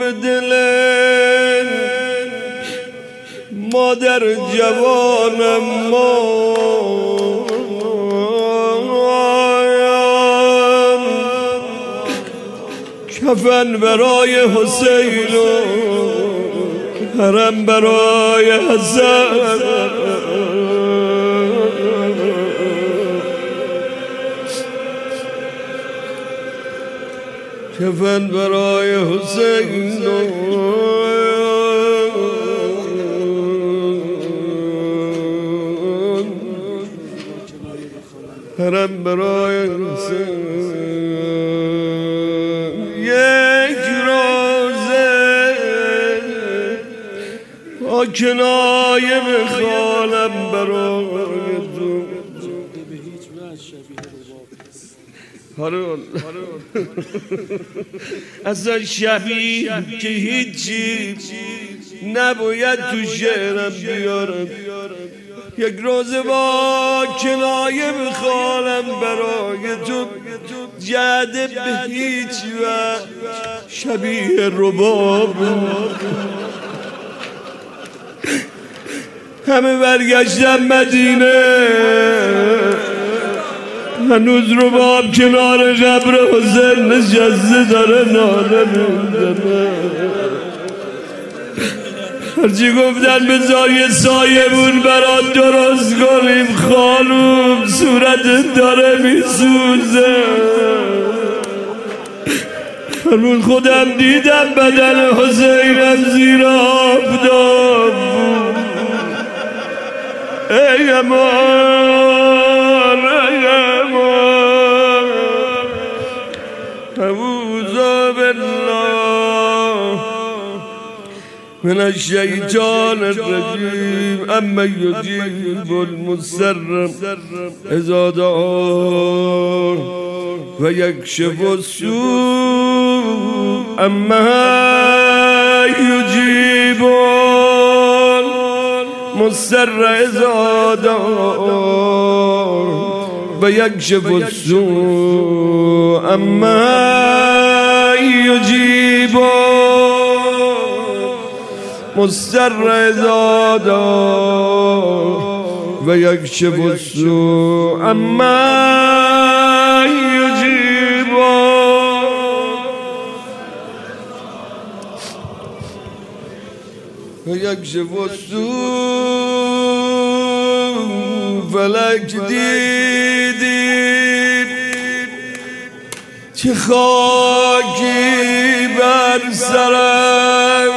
دل مادر جوانم ما کفن برای حسین و حرم برای حسن کفن برای حسین و حرم برای حسین یک روزه با کنایه بخوانم برای تو اصلا شبیه که هیچی نباید تو شعرم بیارم یک روز با کنایه بخوانم برای تو جده به هیچ وقت شبیه رباب همه برگشتم مدینه هنوز رباب کنار قبر حسین نشسته داره ناله میزنه هرچی گفتن بذار یه سایبون برات درست کنیم خانوم صورتت داره میسوزه هنوز خودم دیدم بدن حسینم زیر آفتاب بود ای امان ای امان اعوذ بالله من الشیطان الرجیم اما یجیب المضطر اذا دعاه و یکشف السوء اما یجیب المضطر اذا دعاه و یکشف السوء اما یجیب مضطر اذا دعاه و یکشف السوء اما یجیب و یکشف السوء فلک دیدیم چه خاکی بر سرم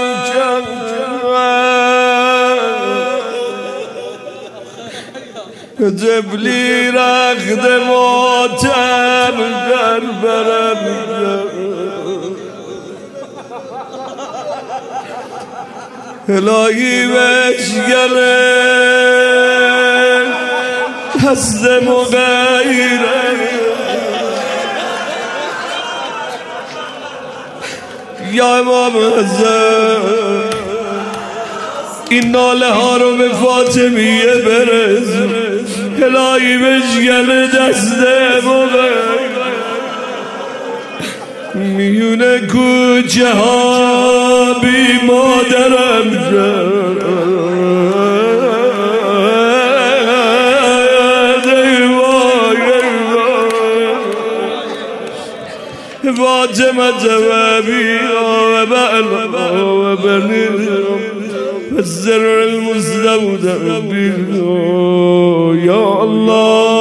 جبلی رخت ماتم در برم الهی بشگله هست مغیره یا امام حسن این ناله ها رو به فاطمیه برسون الهی بشگل دست موقع میونه کوچه ها بی مادرم شد فاطمه و بیا و بعلا و بنیرم السر المستودع یا الله